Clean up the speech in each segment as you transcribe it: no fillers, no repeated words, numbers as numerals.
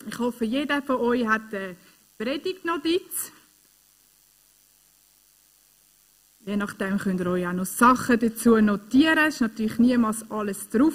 Ich hoffe, jeder von euch hat eine Predigtnotiz. Je nachdem könnt ihr euch auch noch Sachen dazu notieren. Es ist natürlich niemals alles drauf,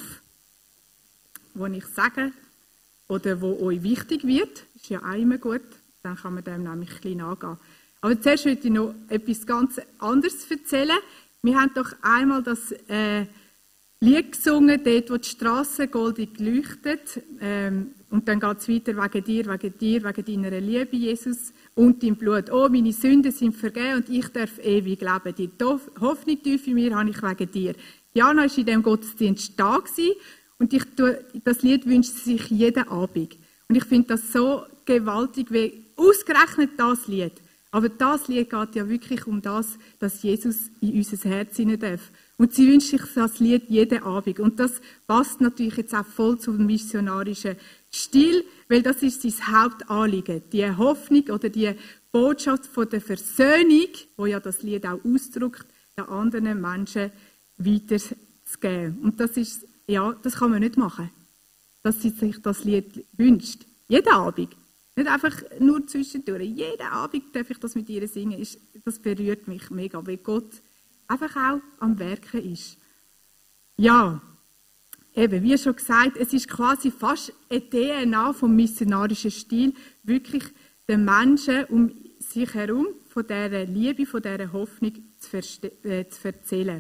was ich sage oder was euch wichtig wird. Das ist ja auch immer gut. Dann kann man dem nämlich ein bisschen nachgehen. Aber zuerst möchte ich noch etwas ganz anderes erzählen. Wir haben doch einmal das Lied gesungen, dort wo die Strasse goldig leuchtet. Und dann geht es weiter, wegen dir, wegen deiner Liebe, Jesus, und dein Blut. Oh, meine Sünden sind vergeben und ich darf ewig leben. Die Hoffnung tief in mir habe ich wegen dir. Jana war in diesem Gottesdienst da und das Lied wünscht sich jeden Abend. Und ich finde das so gewaltig, wie ausgerechnet das Lied. Aber das Lied geht ja wirklich um das, dass Jesus in unser Herz hinein darf. Und sie wünscht sich das Lied jeden Abend. Und das passt natürlich jetzt auch voll zum missionarischen Stil, weil das ist sein Hauptanliegen. Die Hoffnung oder die Botschaft von der Versöhnung, wo ja das Lied auch ausdrückt, den anderen Menschen weiterzugeben. Und das ist, ja, das kann man nicht machen, dass sie sich das Lied wünscht. Jeden Abend. Nicht einfach nur zwischendurch. Jeden Abend darf ich das mit ihr singen. Das berührt mich mega, weil Gott einfach auch am Werken ist. Ja, eben, wie schon gesagt, es ist quasi fast eine DNA vom missionarischen Stil, wirklich den Menschen um sich herum von dieser Liebe, von dieser Hoffnung zu erzählen.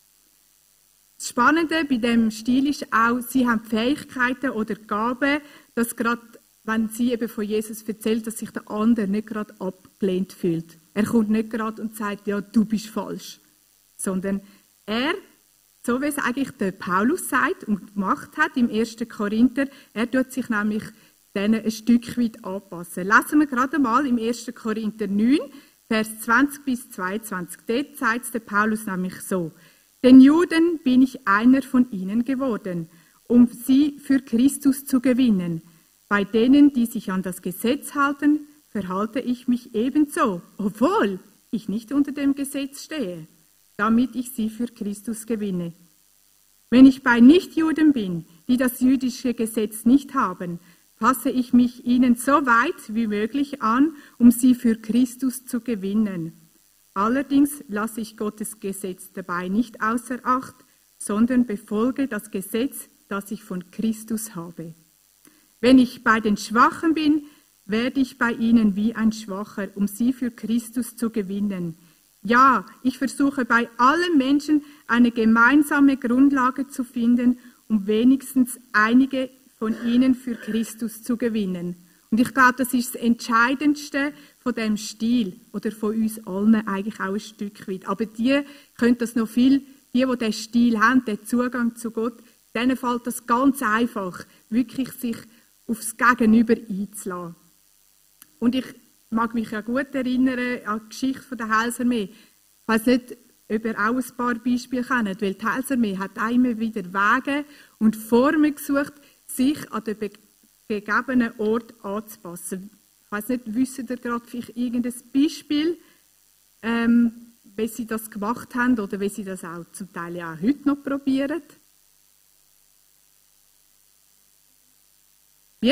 Das Spannende bei diesem Stil ist auch, sie haben Fähigkeiten oder Gaben, dass gerade, wenn sie eben von Jesus erzählt, dass sich der andere nicht gerade abgelehnt fühlt. Er kommt nicht gerade und sagt, ja, du bist falsch. Sondern er, so wie es eigentlich der Paulus sagt und gemacht hat im 1. Korinther, er tut sich nämlich denen ein Stück weit anpassen. Lesen wir gerade mal im 1. Korinther 9, Vers 20 bis 22. Dort sagt es der Paulus nämlich so: Den Juden bin ich einer von ihnen geworden, um sie für Christus zu gewinnen. Bei denen, die sich an das Gesetz halten, verhalte ich mich ebenso, obwohl ich nicht unter dem Gesetz stehe, damit ich sie für Christus gewinne. Wenn ich bei Nichtjuden bin, die das jüdische Gesetz nicht haben, passe ich mich ihnen so weit wie möglich an, um sie für Christus zu gewinnen. Allerdings lasse ich Gottes Gesetz dabei nicht außer Acht, sondern befolge das Gesetz, das ich von Christus habe. Wenn ich bei den Schwachen bin, werde ich bei ihnen wie ein Schwacher, um sie für Christus zu gewinnen. Ja, ich versuche bei allen Menschen eine gemeinsame Grundlage zu finden, um wenigstens einige von ihnen für Christus zu gewinnen. Und ich glaube, das ist das Entscheidendste von dem Stil oder von uns allen eigentlich auch ein Stück weit. Aber die können das noch viel, die den Stil haben, den Zugang zu Gott, denen fällt das ganz einfach, wirklich sich aufs Gegenüber einzulassen. Und ich mag mich ja gut erinnern an die Geschichte der Heilsarmee. Ich weiss nicht, ob ihr auch ein paar Beispiele kennt, weil die Heilsarmee hat auch immer wieder Wege und Formen gesucht, sich an den gegebenen Ort anzupassen. Ich weiss nicht, wisst ihr gerade vielleicht irgendein Beispiel, wie sie das gemacht haben oder wie sie das auch zum Teil ja auch heute noch probieren? Wie?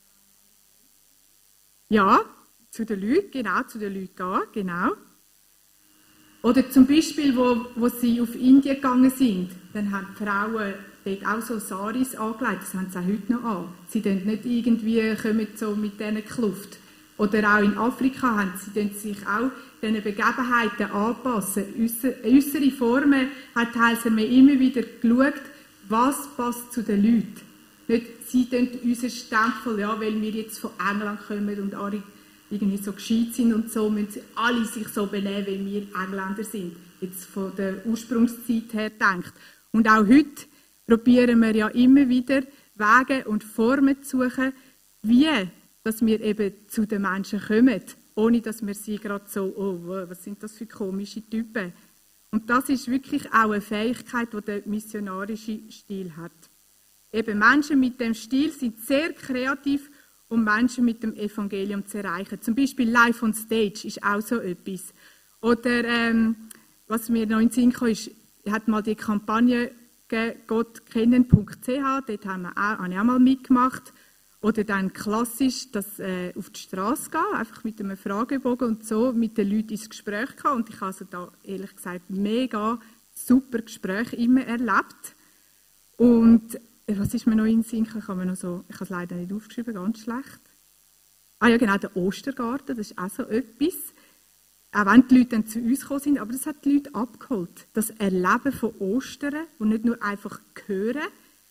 Ja, zu den Leuten, genau, zu den Leuten gehen, genau. Oder zum Beispiel, wo sie auf Indien gegangen sind, dann haben die Frauen dort auch so Saris angelegt, das haben sie auch heute noch an. Sie kommen nicht irgendwie so mit diesen Kluft. Oder auch in Afrika haben sie sich auch diesen Begebenheiten anpassen. Äußere Formen hat die Heilsarmee immer wieder geschaut, was passt zu den Leuten. Nicht, sie tun unser Stempel, ja, weil wir jetzt von England kommen und alle irgendwie so gescheit sind und so, müssen sie alle sich so benehmen, weil wir Engländer sind. Jetzt von der Ursprungszeit her denkt. Und auch heute probieren wir ja immer wieder Wege und Formen zu suchen, wie dass wir eben zu den Menschen kommen, ohne dass wir sie gerade so, oh, was sind das für komische Typen. Und das ist wirklich auch eine Fähigkeit, die der missionarische Stil hat. Eben Menschen mit dem Stil sind sehr kreativ, um Menschen mit dem Evangelium zu erreichen. Zum Beispiel Live on Stage ist auch so etwas. Oder was mir noch in den Sinn kam, ist, hat mal die Kampagne gottkennen.ch, dort habe ich auch mal mitgemacht. Oder dann klassisch, dass auf die Straße gehen, einfach mit einem Fragebogen und so mit den Leuten ins Gespräch gehen. Und ich habe also da ehrlich gesagt mega super Gespräche immer erlebt. Und was ist mir noch in den Sinn gekommen? Ich habe es leider nicht aufgeschrieben, ganz schlecht. Ah ja, genau, der Ostergarten, das ist auch so etwas. Auch wenn die Leute dann zu uns gekommen sind, aber das hat die Leute abgeholt. Das Erleben von Ostern und nicht nur einfach hören.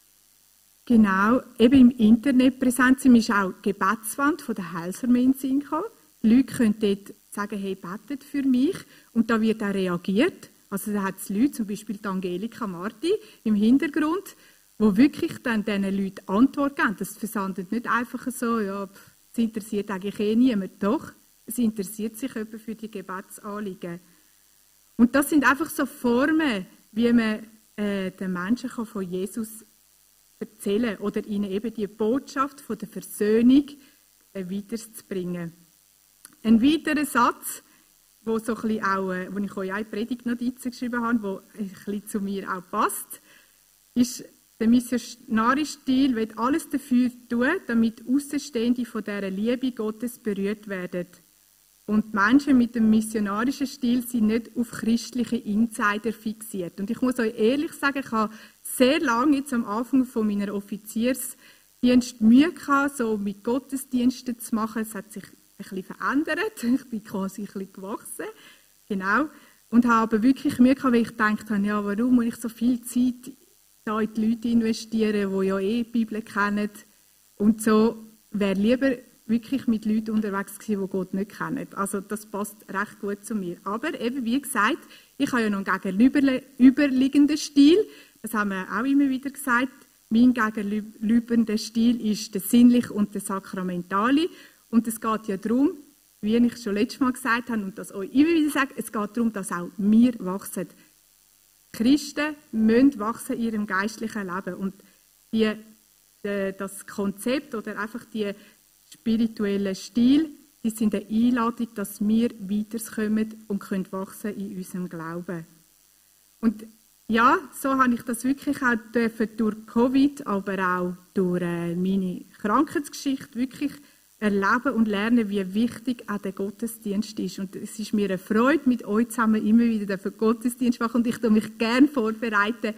Genau, eben im Internet präsent sind, ist auch die Gebetswand von der Heilsarmee in den Sinn gekommen. Die Leute können dort sagen, hey, betet für mich. Und da wird auch reagiert. Also da hat es Leute, zum Beispiel die Angelika Marti im Hintergrund, die wirklich dann diesen Leuten Antwort geben. Das versandet nicht einfach so, ja, das interessiert eigentlich niemand. Doch, es interessiert sich jemand für die Gebetsanliegen. Und das sind einfach so Formen, wie man den Menschen von Jesus erzählen kann oder ihnen eben die Botschaft von der Versöhnung weiterzubringen. Ein weiterer Satz, wo so ein bisschen auch, wo ich euch auch in Predigtnotizen geschrieben habe, wo ein bisschen zu mir auch passt, ist: Der missionarische Stil will alles dafür tun, damit Außenstehende von dieser Liebe Gottes berührt werden. Und Menschen mit dem missionarischen Stil sind nicht auf christliche Insider fixiert. Und ich muss euch ehrlich sagen, ich habe sehr lange jetzt am Anfang von meiner Offiziersdienst Mühe gehabt, so mit Gottesdiensten zu machen. Es hat sich ein bisschen verändert. Ich bin quasi ein bisschen gewachsen. Genau. Und habe aber wirklich Mühe gehabt, weil ich gedacht habe, ja, warum muss ich so viel Zeit da in die Leute investieren, die ja die Bibel kennen. Und so wäre lieber wirklich mit Leuten unterwegs gewesen, die Gott nicht kennen. Also das passt recht gut zu mir. Aber eben, wie gesagt, ich habe ja noch einen gegenüberliegenden Stil. Das haben wir auch immer wieder gesagt. Mein gegenüberliegender Stil ist der sinnliche und der sakramentale. Und es geht ja darum, wie ich schon letztes Mal gesagt habe und das euch immer wieder sage, es geht darum, dass auch wir wachsen. Christen müssen wachsen in ihrem geistlichen Leben. Und das Konzept oder einfach die spirituellen Stil, die sind eine Einladung, dass wir weiterkommen und können wachsen in unserem Glauben. Und ja, so habe ich das wirklich auch durch Covid, aber auch durch meine Krankheitsgeschichte wirklich erleben und lernen, wie wichtig auch der Gottesdienst ist. Und es ist mir eine Freude, mit euch zusammen immer wieder den Gottesdienst zu machen. Und ich tue mich gerne vorbereiten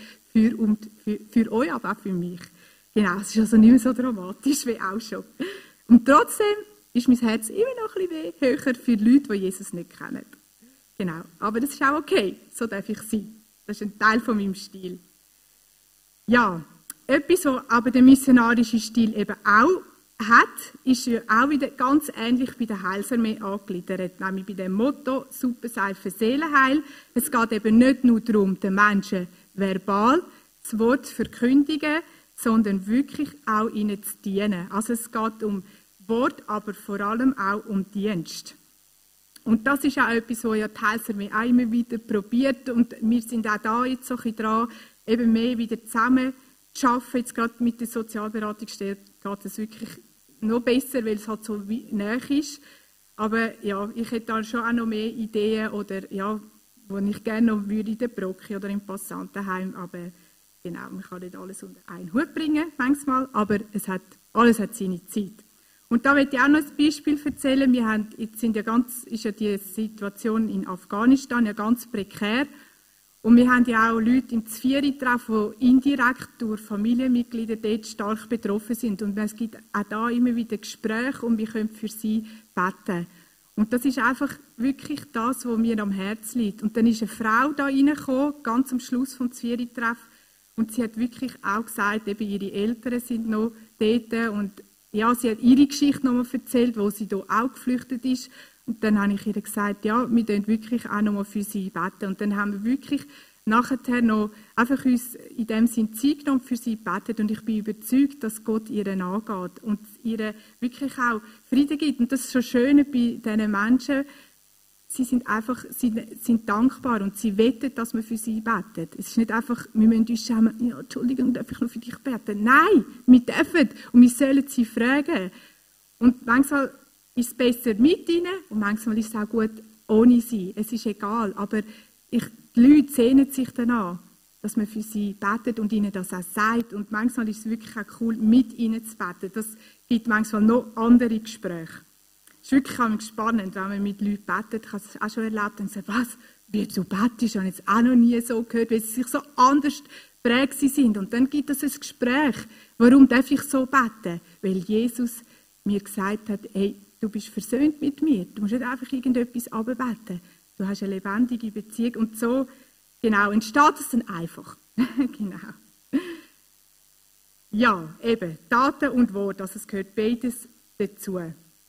für euch, aber auch für mich. Genau, es ist also nicht mehr so dramatisch wie auch schon. Und trotzdem ist mein Herz immer noch ein bisschen höher für Leute, die Jesus nicht kennen. Genau, aber das ist auch okay, so darf ich sein. Das ist ein Teil von meinem Stil. Ja, etwas, was aber der missionarische Stil eben auch hat, ist ja auch wieder ganz ähnlich bei der Heilsarmee angegliedert, nämlich bei dem Motto Superseife Seelenheil. Es geht eben nicht nur darum, den Menschen verbal das Wort zu verkündigen, sondern wirklich auch ihnen zu dienen. Also es geht um Wort, aber vor allem auch um Dienst. Und das ist auch etwas, was ja die Heilsarmee auch immer wieder probiert. Und wir sind auch da jetzt so ein bisschen dran, eben mehr wieder zusammen zu arbeiten. Jetzt gerade mit der Sozialberatungsstelle geht es wirklich noch besser, weil es halt so nahe ist. Aber ja, ich hätte da schon auch noch mehr Ideen oder ja, die ich gerne noch würde in der Brocke oder im Passantenheim. Aber genau, man kann nicht alles unter einen Hut bringen, manchmal, aber alles hat seine Zeit. Und da möchte ich auch noch ein Beispiel erzählen. Ist ja die Situation in Afghanistan ja ganz prekär. Und wir haben ja auch Leute im Zvieri-Treff, die indirekt durch Familienmitglieder dort stark betroffen sind. Und es gibt auch da immer wieder Gespräche und wir können für sie beten. Und das ist einfach wirklich das, was mir am Herzen liegt. Und dann ist eine Frau da reingekommen, ganz am Schluss vom Zvieri-Treff. Und sie hat wirklich auch gesagt, eben ihre Eltern sind noch dort. Und ja, sie hat ihre Geschichte noch mal erzählt, wo sie hier auch geflüchtet ist. Und dann habe ich ihr gesagt, ja, wir beten wirklich auch noch mal für sie beten. Und dann haben wir wirklich nachher noch einfach uns in dem Sinn Zeit genommen für sie betet. Und ich bin überzeugt, dass Gott ihr angeht und ihr wirklich auch Frieden gibt. Und das ist so schön bei diesen Menschen. Sie sind dankbar und sie weten, dass man für sie betet. Es ist nicht einfach, wir müssen uns schämen, ja, Entschuldigung, darf ich noch für dich beten? Nein, wir dürfen und wir sollen sie fragen. Und manchmal ist es besser mit ihnen und manchmal ist es auch gut ohne sie. Es ist egal, aber die Leute sehnen sich danach, dass man für sie betet und ihnen das auch sagt. Und manchmal ist es wirklich auch cool, mit ihnen zu beten. Das gibt manchmal noch andere Gespräche. Es ist wirklich spannend, wenn man mit Leuten betet. Ich habe es auch schon erlebt und gesagt, was, wie du betest, habe ich jetzt auch noch nie so gehört, weil sie sich so anders prägt sind. Und dann gibt es ein Gespräch. Warum darf ich so beten? Weil Jesus mir gesagt hat, hey, du bist versöhnt mit mir. Du musst nicht einfach irgendetwas abbeten. Du hast eine lebendige Beziehung. Und so genau entsteht es dann einfach. Genau. Ja, eben, Taten und Worte, also es gehört beides dazu.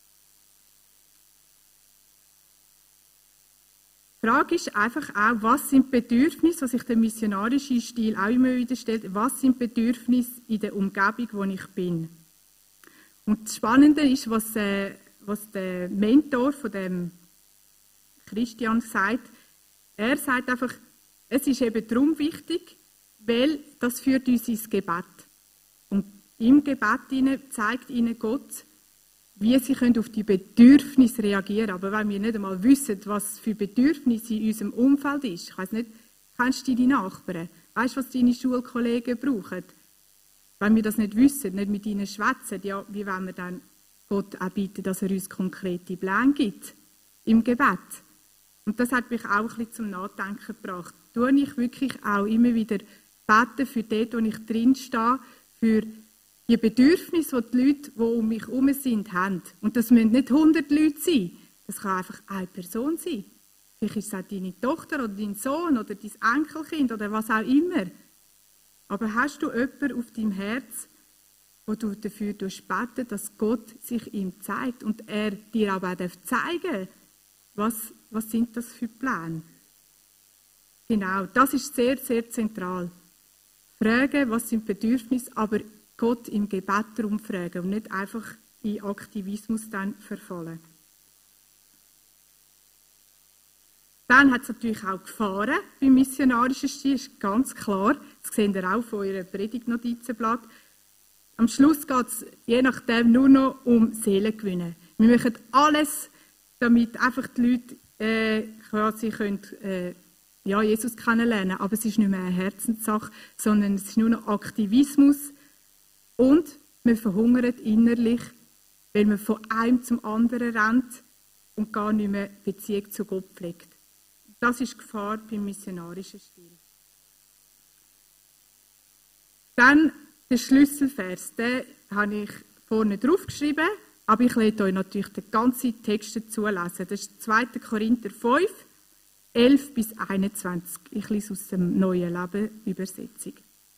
Die Frage ist einfach auch, was sind Bedürfnisse, was sich der missionarische Stil auch immer wieder stellt, was sind Bedürfnisse in der Umgebung, wo ich bin. Und das Spannende ist, was der Mentor von dem Christian sagt. Er sagt einfach, es ist eben darum wichtig, weil das führt uns ins Gebet. Und im Gebet zeigt ihnen Gott, wie sie auf die Bedürfnisse reagieren können. Aber wenn wir nicht einmal wissen, was für Bedürfnisse in unserem Umfeld ist, ich weiss nicht, kennst du deine Nachbarn? Weißt du, was deine Schulkollegen brauchen? Wenn wir das nicht wissen, nicht mit ihnen schwätzen, ja, wie wollen wir dann Gott auch bitten, dass er uns konkrete Pläne gibt im Gebet? Und das hat mich auch ein bisschen zum Nachdenken gebracht. Tue ich wirklich auch immer wieder beten für dort, wo ich drin stehe, für die Bedürfnisse, die Leute, die um mich herum sind, haben. Und das müssen nicht 100 Leute sein. Das kann einfach eine Person sein. Vielleicht ist es auch deine Tochter oder dein Sohn oder dein Enkelkind oder was auch immer. Aber hast du jemanden auf deinem Herz, wo du dafür beten, dass Gott sich ihm zeigt und er dir aber auch zeigen darf, was sind das für Pläne? Genau, das ist sehr, sehr zentral. Fragen, was sind Bedürfnisse, aber Gott im Gebet darum fragen und nicht einfach in Aktivismus dann verfallen. Dann hat es natürlich auch Gefahren beim missionarischen Stil, ist ganz klar. Das seht ihr auch von eurem Predigtnotizenblatt. Am Schluss geht es je nachdem nur noch um Seelengewinne. Wir machen alles, damit einfach die Leute quasi Jesus kennenlernen können. Aber es ist nicht mehr eine Herzenssache, sondern es ist nur noch Aktivismus. Und man verhungert innerlich, weil man von einem zum anderen rennt und gar nicht mehr Beziehung zu Gott pflegt. Das ist die Gefahr beim missionarischen Stil. Dann der Schlüsselvers, den habe ich vorne draufgeschrieben, aber ich lese euch natürlich den ganzen Text dazu lesen. Das ist 2. Korinther 5, 11 bis 21. Ich lese aus dem Neuen Leben Übersetzung.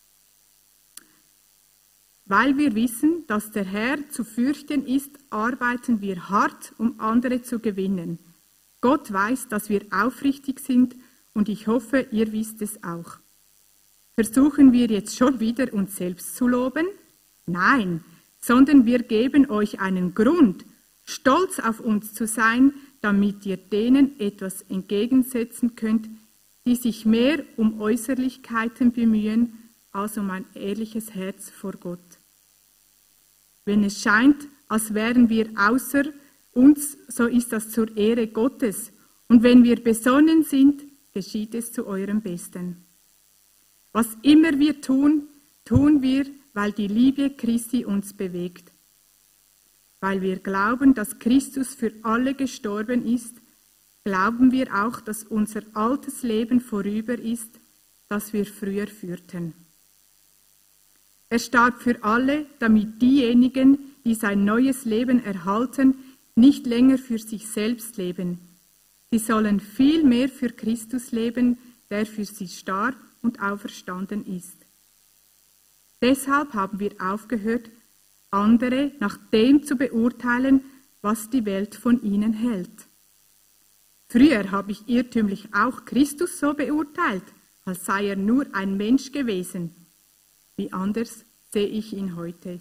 Weil wir wissen, dass der Herr zu fürchten ist, arbeiten wir hart, um andere zu gewinnen. Gott weiß, dass wir aufrichtig sind und ich hoffe, ihr wisst es auch. Versuchen wir jetzt schon wieder, uns selbst zu loben? Nein, sondern wir geben euch einen Grund, stolz auf uns zu sein, damit ihr denen etwas entgegensetzen könnt, die sich mehr um Äußerlichkeiten bemühen, als um ein ehrliches Herz vor Gott. Wenn es scheint, als wären wir außer uns, so ist das zur Ehre Gottes. Und wenn wir besonnen sind, geschieht es zu eurem Besten. Was immer wir tun, tun wir, weil die Liebe Christi uns bewegt. Weil wir glauben, dass Christus für alle gestorben ist, glauben wir auch, dass unser altes Leben vorüber ist, das wir früher führten. Er starb für alle, damit diejenigen, die sein neues Leben erhalten, nicht länger für sich selbst leben. Sie sollen viel mehr für Christus leben, der für sie starb und auferstanden ist. Deshalb haben wir aufgehört, andere nach dem zu beurteilen, was die Welt von ihnen hält. Früher habe ich irrtümlich auch Christus so beurteilt, als sei er nur ein Mensch gewesen. Wie anders sehe ich ihn heute.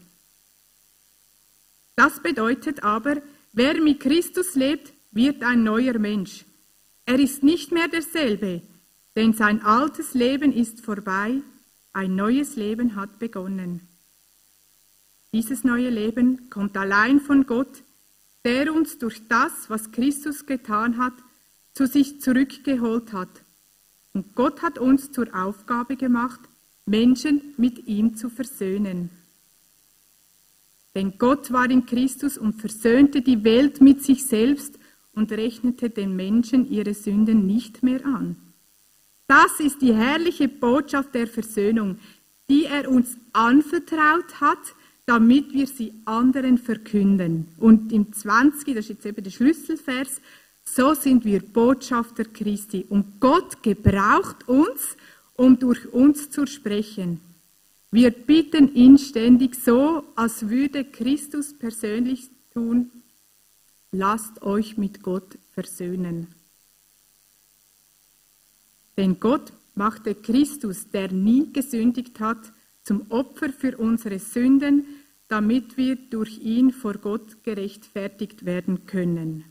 Das bedeutet aber, wer mit Christus lebt, wird ein neuer Mensch. Er ist nicht mehr derselbe, denn sein altes Leben ist vorbei, ein neues Leben hat begonnen. Dieses neue Leben kommt allein von Gott, der uns durch das, was Christus getan hat, zu sich zurückgeholt hat. Und Gott hat uns zur Aufgabe gemacht, Menschen mit ihm zu versöhnen. Denn Gott war in Christus und versöhnte die Welt mit sich selbst und rechnete den Menschen ihre Sünden nicht mehr an. Das ist die herrliche Botschaft der Versöhnung, die er uns anvertraut hat, damit wir sie anderen verkünden. Und im 20, das ist jetzt eben der Schlüsselvers, so sind wir Botschafter Christi. Und Gott gebraucht uns, um durch uns zu sprechen. Wir bitten ihn ständig so, als würde Christus persönlich tun, lasst euch mit Gott versöhnen. Denn Gott machte Christus, der nie gesündigt hat, zum Opfer für unsere Sünden, damit wir durch ihn vor Gott gerechtfertigt werden können.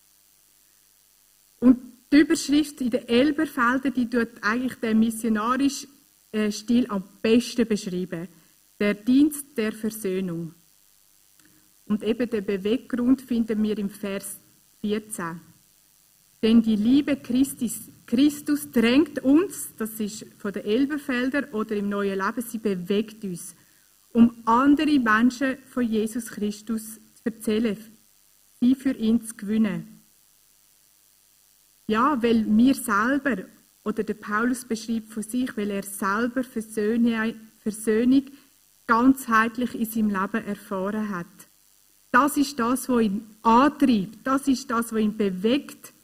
Und die Überschrift in den Elberfelder, die tut eigentlich den missionarischen Stil am besten beschreiben. Der Dienst der Versöhnung. Und eben den Beweggrund finden wir im Vers 14. Denn die Liebe Christus drängt uns, das ist von den Elberfeldern oder im Neuen Leben, sie bewegt uns, um andere Menschen von Jesus Christus zu erzählen, sie für ihn zu gewinnen. Ja, weil wir selber, oder der Paulus beschreibt von sich, weil er selber Versöhnung ganzheitlich in seinem Leben erfahren hat. Das ist das, was ihn antreibt, das ist das, was ihn bewegt.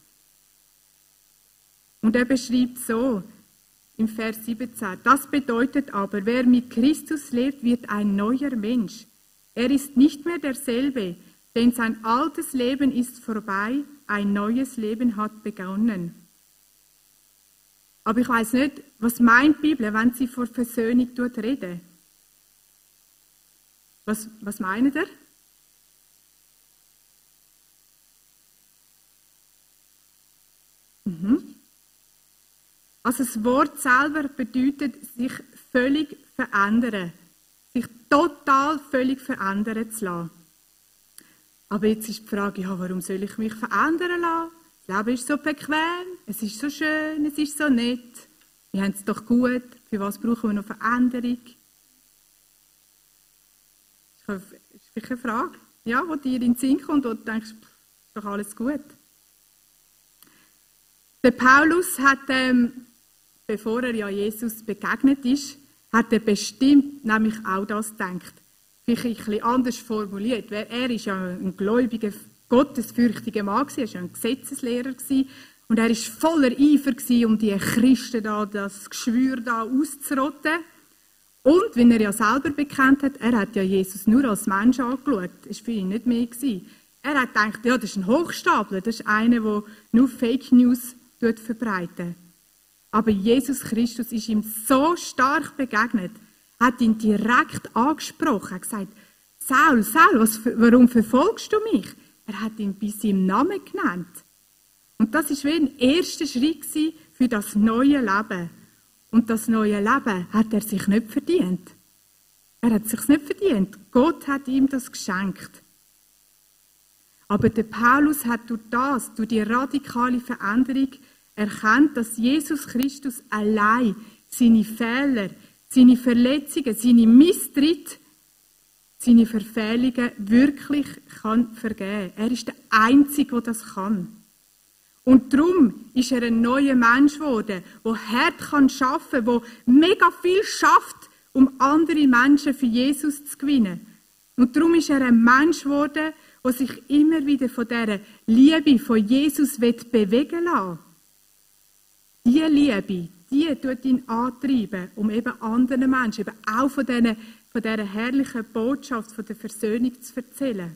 Und er beschreibt so im Vers 17, das bedeutet aber, wer mit Christus lebt, wird ein neuer Mensch. Er ist nicht mehr derselbe, denn sein altes Leben ist vorbei, ein neues Leben hat begonnen. Aber ich weiss nicht, was meint die Bibel, wenn sie von Versöhnung redet? Was meint ihr? Also das Wort selber bedeutet, sich völlig verändern. Sich total völlig verändern zu lassen. Aber jetzt ist die Frage, ja, warum soll ich mich verändern lassen? Das Leben ist so bequem, es ist so schön, es ist so nett. Wir haben es doch gut, für was brauchen wir noch Veränderung? Das ist vielleicht eine Frage, ja, die dir in den Sinn kommt und du denkst, ist doch alles gut. Der Paulus hat, bevor er ja Jesus begegnet ist, hat er bestimmt nämlich auch das gedacht. Vielleicht ein bisschen anders formuliert. Er ist ja ein gläubiger, gottesfürchtiger Mann gewesen, er war ja ein Gesetzeslehrer gewesen, und er war voller Eifer gewesen, um die Christen da, das Geschwür da auszurotten. Und, wie er ja selber bekannt hat, er hat ja Jesus nur als Mensch angeschaut. Das war für ihn nicht mehr gewesen. Er hat gedacht, ja, das ist ein Hochstapler, das ist einer, der nur Fake News verbreitet. Aber Jesus Christus ist ihm so stark begegnet, hat ihn direkt angesprochen, hat gesagt, Saul, Saul, warum verfolgst du mich? Er hat ihn bei seinem Namen genannt. Und das war wie ein erster Schritt für das neue Leben. Und das neue Leben hat er sich nicht verdient. Er hat es sich nicht verdient. Gott hat ihm das geschenkt. Aber der Paulus hat durch die radikale Veränderung erkannt, dass Jesus Christus allein seine Fehler, seine Verletzungen, seine Misstritte, seine Verfehlungen wirklich kann vergeben. Er ist der Einzige, der das kann. Und darum ist er ein neuer Mensch geworden, der hart arbeiten kann, der mega viel schafft, um andere Menschen für Jesus zu gewinnen. Und darum ist er ein Mensch geworden, der sich immer wieder von dieser Liebe von Jesus bewegen lässt. Diese Liebe, die tut ihn antreiben, um eben anderen Menschen, eben auch von dieser herrlichen Botschaft, von der Versöhnung zu erzählen.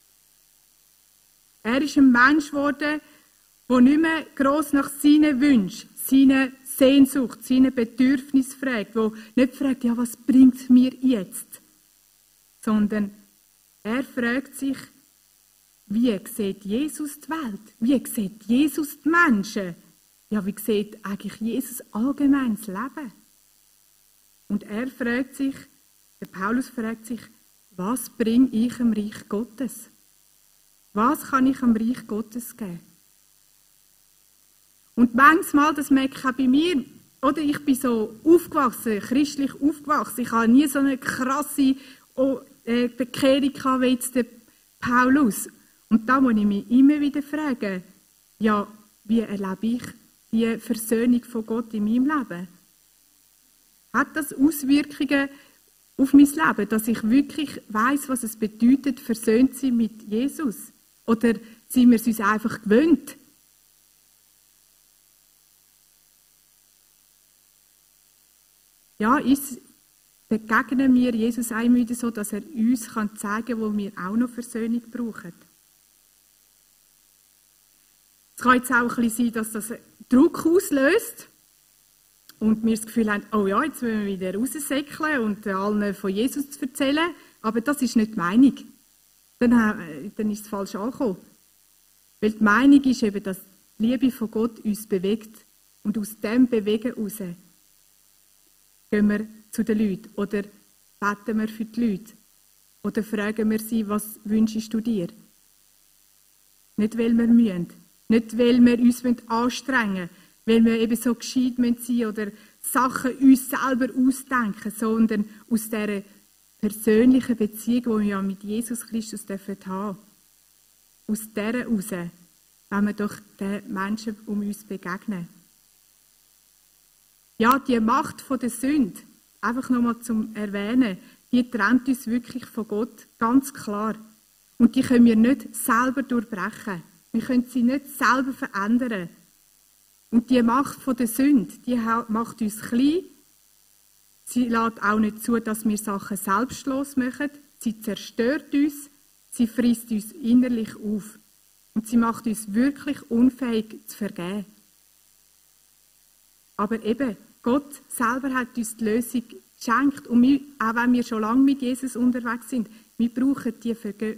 Er ist ein Mensch geworden, der nicht mehr gross nach seinen Wünschen, seiner Sehnsucht, seinen Bedürfnissen fragt, der nicht fragt, ja, was bringt es mir jetzt? Sondern er fragt sich, wie sieht Jesus die Welt? Wie sieht Jesus die Menschen? Ja, wie sieht eigentlich Jesus allgemein das Leben? Und er fragt sich, der Paulus fragt sich, was bringe ich dem Reich Gottes? Was kann ich dem Reich Gottes geben? Und manchmal, das merke ich auch bei mir, oder ich bin so aufgewachsen, christlich aufgewachsen. Ich habe nie so eine krasse Bekehrung gehabt wie jetzt der Paulus. Und da muss ich mich immer wieder fragen, ja, wie erlebe ich die Versöhnung von Gott in meinem Leben? Hat das Auswirkungen auf mein Leben, dass ich wirklich weiss, was es bedeutet, versöhnt zu sein mit Jesus? Oder sind wir es uns einfach gewöhnt? Ja, begegnen wir Jesus einmal wieder so, dass er uns zeigen kann, wo wir auch noch Versöhnung brauchen. Es kann jetzt auch ein bisschen sein, dass das Druck auslöst und wir das Gefühl haben, oh ja, jetzt müssen wir wieder raussäckeln und allen von Jesus erzählen, aber das ist nicht die Meinung. Dann ist es falsch angekommen. Weil die Meinung ist eben, dass die Liebe von Gott uns bewegt und aus dem Bewegen heraus gehen wir zu den Leuten oder beten wir für die Leute oder fragen wir sie, was wünschst du dir? Nicht, weil wir müssen, nicht, weil wir uns anstrengen müssen, weil wir eben so gescheit sein müssen oder Sachen uns selber ausdenken, sondern aus dieser persönlichen Beziehung, die wir ja mit Jesus Christus haben dürfen. Aus dieser heraus, wenn wir doch den Menschen um uns begegnen. Ja, die Macht der Sünde, einfach nochmal zum Erwähnen, die trennt uns wirklich von Gott, ganz klar. Und die können wir nicht selber durchbrechen. Wir können sie nicht selber verändern. Und die Macht der Sünde, die macht uns klein. Sie lässt auch nicht zu, dass wir Sachen selbstlos machen. Sie zerstört uns, sie frisst uns innerlich auf. Und sie macht uns wirklich unfähig zu vergeben. Aber eben, Gott selber hat uns die Lösung geschenkt. Und wir, auch wenn wir schon lange mit Jesus unterwegs sind, wir brauchen die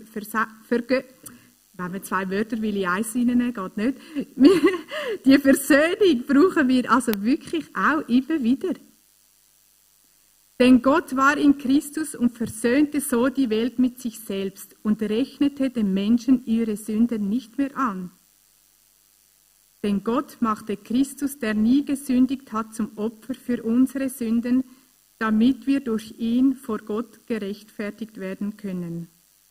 wenn wir zwei Wörter will ich eins reinnehmen, geht nicht. Die Versöhnung brauchen wir also wirklich auch immer wieder. Denn Gott war in Christus und versöhnte so die Welt mit sich selbst und rechnete den Menschen ihre Sünden nicht mehr an. Denn Gott machte Christus, der nie gesündigt hat, zum Opfer für unsere Sünden, damit wir durch ihn vor Gott gerechtfertigt werden können.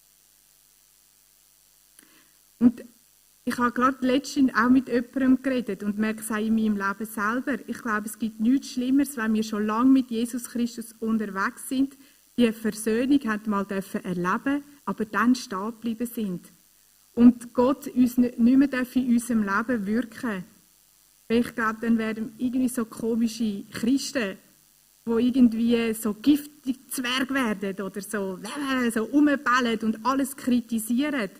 Und ich habe gerade letztens auch mit jemandem geredet und merke es auch in meinem Leben selber. Ich glaube, es gibt nichts Schlimmeres, wenn wir schon lange mit Jesus Christus unterwegs sind, die Versöhnung haben mal erleben, aber dann stehen geblieben sind. Und Gott uns nicht mehr in unserem Leben wirken. Weil ich glaube, dann werden irgendwie so komische Christen, die irgendwie so giftig Zwerg werden oder so rumbellen und alles kritisieren.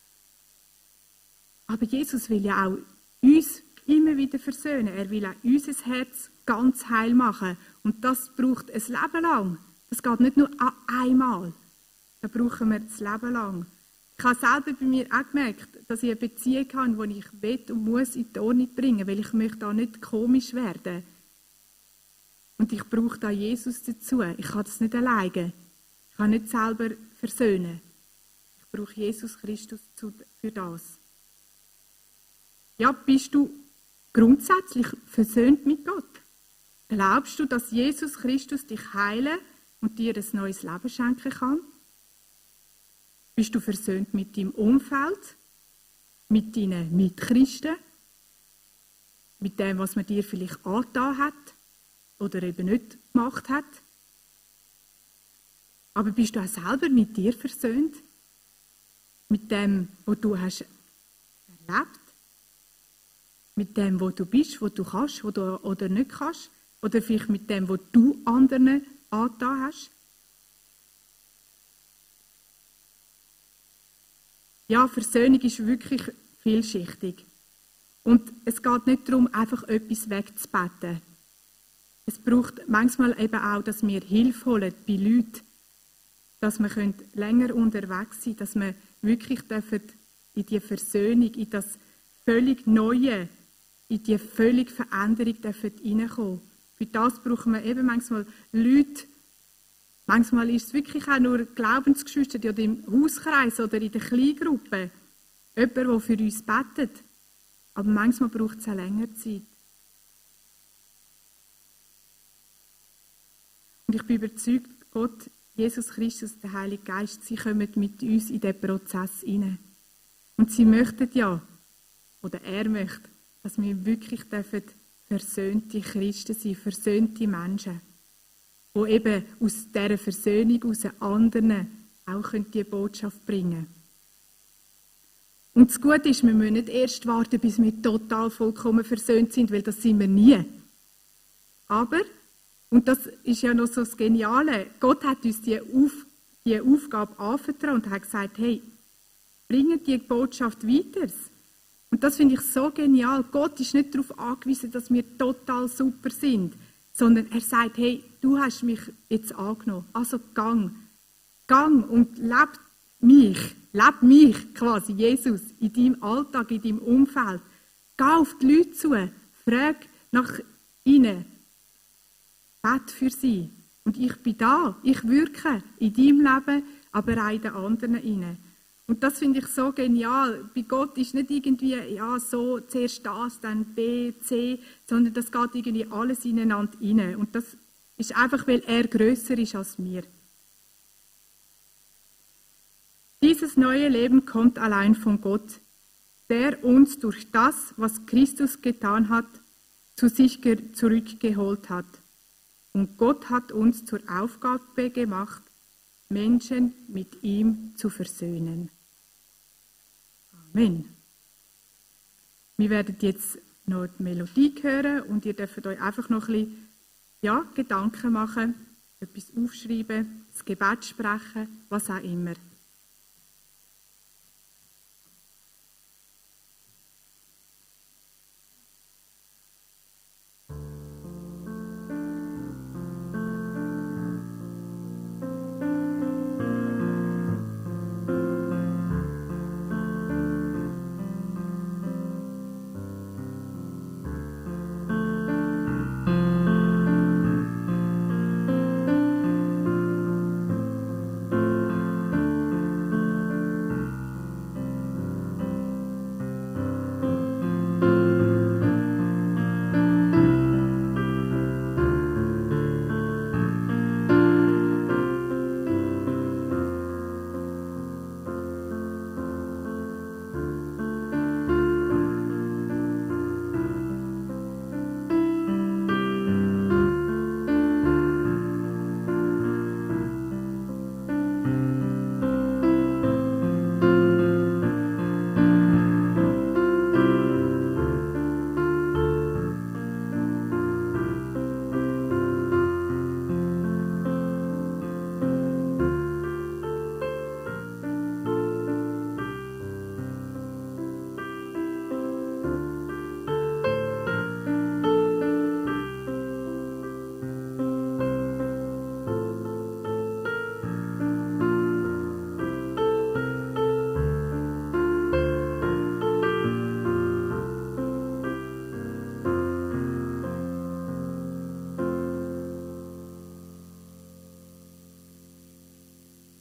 Aber Jesus will ja auch uns immer wieder versöhnen. Er will auch unser Herz ganz heil machen. Und das braucht ein Leben lang. Das geht nicht nur einmal. Das brauchen wir das Leben lang. Ich habe selber bei mir auch gemerkt, dass ich eine Beziehung habe, die ich will und muss in die Ordnung bringen, weil ich möchte da nicht komisch werden. Und ich brauche da Jesus dazu. Ich kann das nicht alleine. Ich kann nicht selber versöhnen. Ich brauche Jesus Christus für das. Ja, bist du grundsätzlich versöhnt mit Gott? Glaubst du, dass Jesus Christus dich heilen und dir ein neues Leben schenken kann? Bist du versöhnt mit deinem Umfeld, mit deinen Mitchristen, mit dem, was man dir vielleicht angetan hat oder eben nicht gemacht hat? Aber bist du auch selber mit dir versöhnt? Mit dem, was du hast erlebt? Mit dem, wo du bist, wo du kannst, wo du oder nicht kannst? Oder vielleicht mit dem, was du anderen angetan hast? Ja, Versöhnung ist wirklich vielschichtig. Und es geht nicht darum, einfach etwas wegzubeten. Es braucht manchmal eben auch, dass wir Hilfe holen bei Leuten, dass wir länger unterwegs sein können, dass wir wirklich in die Versöhnung, in das völlig Neue, in die völlige Veränderung hineinkommen. Für das brauchen wir eben manchmal Leute. Manchmal ist es wirklich auch nur Glaubensgeschwister oder im Hauskreis oder in der Kleingruppe. Jemand, der für uns betet. Aber manchmal braucht es auch länger Zeit. Und ich bin überzeugt, Gott Jesus Christus, der Heilige Geist, sie kommen mit uns in diesen Prozess hinein. Und sie möchten ja, oder er möchte, dass wir wirklich versöhnte Christen sein, versöhnte Menschen, die eben aus dieser Versöhnung aus anderen auch die Botschaft bringen können. Und das Gute ist, wir müssen nicht erst warten, bis wir total vollkommen versöhnt sind, weil das sind wir nie. Aber, und das ist ja noch so das Geniale, Gott hat uns die Aufgabe anvertraut und hat gesagt, hey, bringt die Botschaft weiter. Und das finde ich so genial. Gott ist nicht darauf angewiesen, dass wir total super sind, sondern er sagt, hey, du hast mich jetzt angenommen, also gang und leb mich quasi, Jesus, in deinem Alltag, in deinem Umfeld. Geh auf die Leute zu, frag nach ihnen, bete für sie. Und ich bin da, ich wirke in deinem Leben, aber auch in den anderen hinein. Und das finde ich so genial. Bei Gott ist nicht irgendwie, ja, so, zuerst das, dann B, C, sondern das geht irgendwie alles ineinander rein. Und das ist einfach, weil er grösser ist als wir. Dieses neue Leben kommt allein von Gott, der uns durch das, was Christus getan hat, zu sich zurückgeholt hat. Und Gott hat uns zur Aufgabe gemacht, Menschen mit ihm zu versöhnen. Amen. Wir werden jetzt noch die Melodie hören und ihr dürft euch einfach noch ein bisschen Gedanken machen, etwas aufschreiben, das Gebet sprechen, was auch immer.